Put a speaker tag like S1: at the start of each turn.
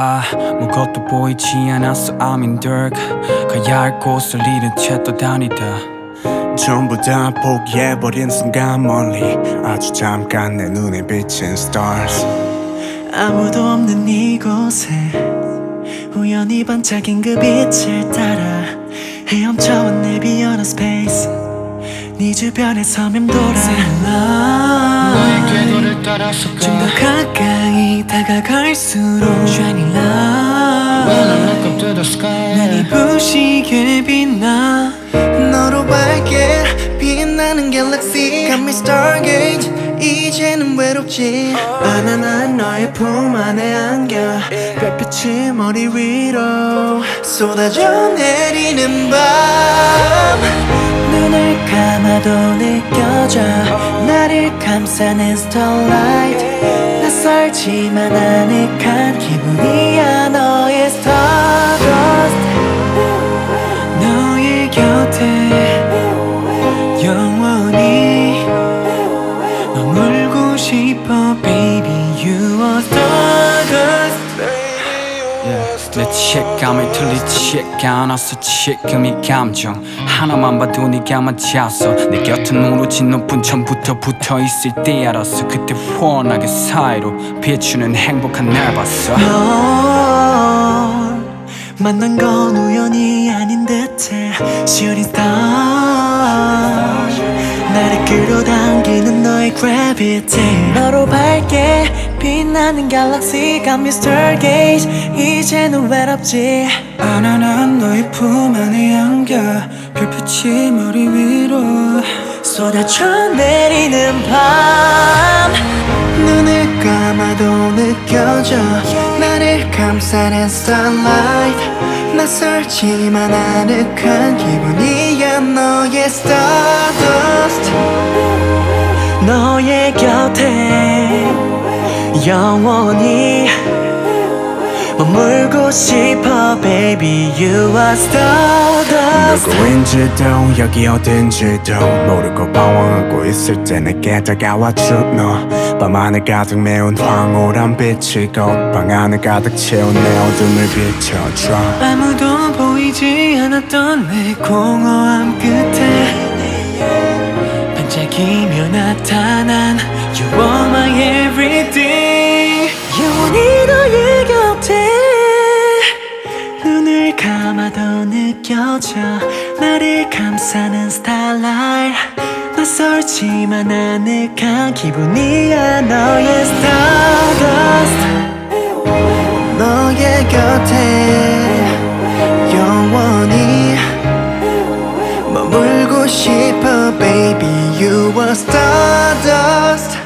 S1: 아무것도 보이지 않았어 I'm in dark 가야 할 곳을 잃은 채 또 다니다
S2: 전부 다 포기해버린 순간 멀리 아주 잠깐 내 눈에 비친 stars
S3: 아무도 없는 이곳에 우연히 반짝인 그 빛을 따라 헤엄쳐온 내 비어난 space 네 주변에 서면 돌아
S1: 너의 궤도를 따라서
S3: 좀 더 가까이 다가갈수록 Shining light
S1: When I look up to the sky
S3: 눈이 부시게 빛나 너로 밝게 빛나는 갤럭시 Got me stargate 이제는 외롭지 않아 난 너의 품 안에 안겨 별빛이 머리 위로 쏟아져 내리는 밤 눈을 감아도 느껴져 나를 감싸는 starlight 낯설지만 아늑한 기분이야 너의 stardust 너의 곁에 영원히 머물고 싶어 baby you are stardust
S1: 내 책감을 틀리지 않았어 지금 이 감정 하나만 봐도 네가 맞았어 내 곁은 오로지 너뿐 처음부터 붙어있을 때 알았어 그때 훤하게 사이로 비추는 행복한 날 봤어
S3: 널 만난 건 우연이 아닌 듯해 Shooting star 나를 끌어당기는 너의 gravity 너로 밝게 빛나는 갤럭시 Got me stargate 이제는 외롭지
S1: 않아 난 너의 품 안에 안겨 별빛이 머리 위로
S3: 쏟아져 내리는 밤 눈을 감아도 느껴져 나를 감싸는 starlight 낯설지만 아늑한 기분이야 너의 stardust 너의 곁에 영원히 머물고 싶어 baby you are stardust
S2: 누구인지도 여기 어딘지도 모르고 방황하고 있을 때 내게 다가와줘 너 밤하늘 가득 메운 황홀한 빛이 곧 방 안을 가득 채운 내 어둠을 비춰줘
S3: 아무도 보이지 않았던 내 공허함 끝에 반짝이며 나타난 You are my everything 영원히 너의 곁에 눈을 감아도 느껴져 나를 감싸는 starlight 낯설지만 아늑한 기분이야 너의 stardust 너의 곁에 영원히 머물고 싶어 baby you are stardust